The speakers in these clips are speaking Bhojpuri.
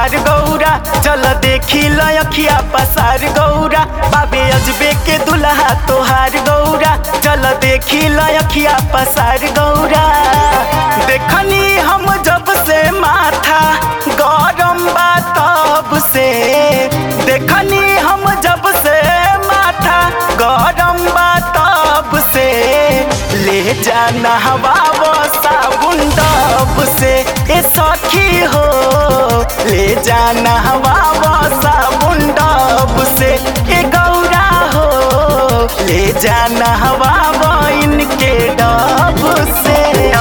तोहार गौरा, चल देखी लखिया पसार गौरा। बाबे अजबे के दुल्हा तोहार गौरा, चल देखी लखिया पसार गौरा। देखनी हम जब से माथा गरम बा तब से, देखनी हम जब से माथा गरम बा तब से। ले जाना हवा साबुन डब से ए सखी हो, ले जाना हवा साबुन डब से ए गौरा हो, ले जाना हवा इनके डब से।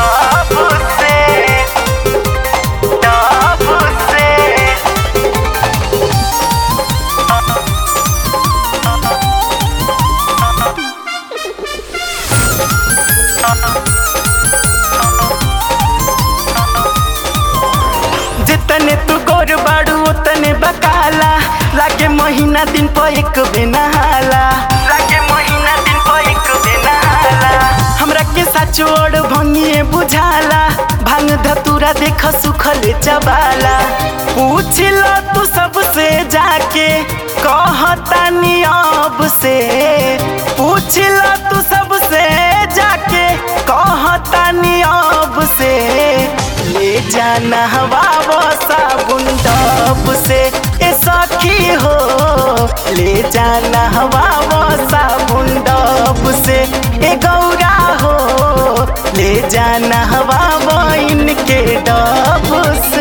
जितने तू गोर बाड़ू उतने बकाला, लागे महीना दिन पर एक बेनहाला, लागे महीना दिन पर एक बेनहाला। हमरा के साचोड़ भंगिए बुझाला, भांग धतूरा देख सुखल चबाला। पूछ लो तू सबसे जाके कहतानी अब से, पूछ लो तू सबसे जाके कहतानी अब से। ले जाना हवा साबुन डब से ए सखी हो, ले जाना हवा साबुन डब से ए गौरा हो, ले जाना हवा इनके डब से।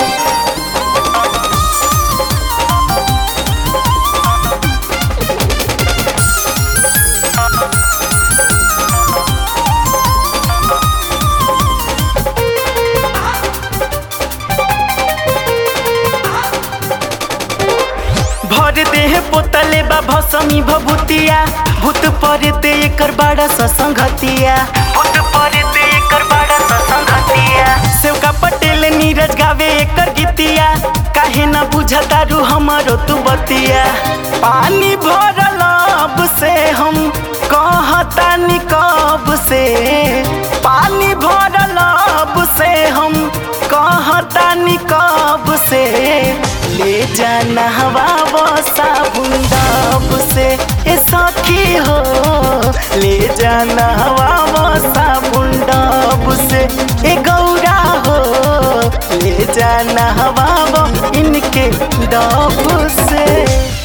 भर देह पोतले बा भसमी भभूतिया, भूत परेते एकर बाड़ा ससंगतिया, भूत परेते एकर बाड़ा ससंगतिया। सेवका पटेल नीरज गावे एकर गीतिया, काहे ना बुझता रू हमरो तू बतिया। पानी भरल अब से हम कहतानी कब से, पानी भरल अब से हम कहतानी कब से। ले जाना हवा साबुन डब से ए सखी हो, ले जाना हवा साबुन डब से ए गौरा हो, ले जाना हवा इनके डब से।